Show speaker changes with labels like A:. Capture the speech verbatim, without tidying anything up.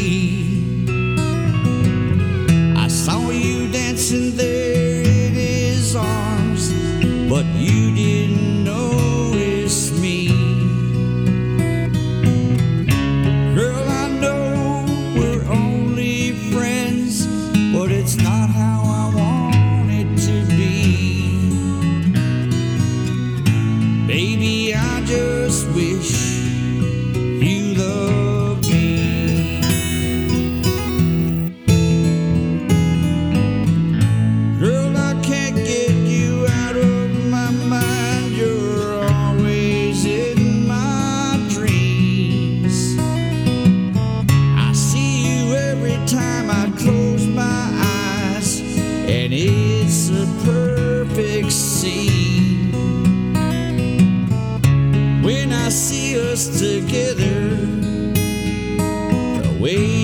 A: I saw you dancing there in his arms, but you didn't notice me. Girl, I know we're only friends, but it's not how I want it to be. Baby, I just wish you loved me. Girl, I can't get you out of my mind. You're always in my dreams. I see you every time I close my eyes, and it's a perfect scene. When I see us together, the way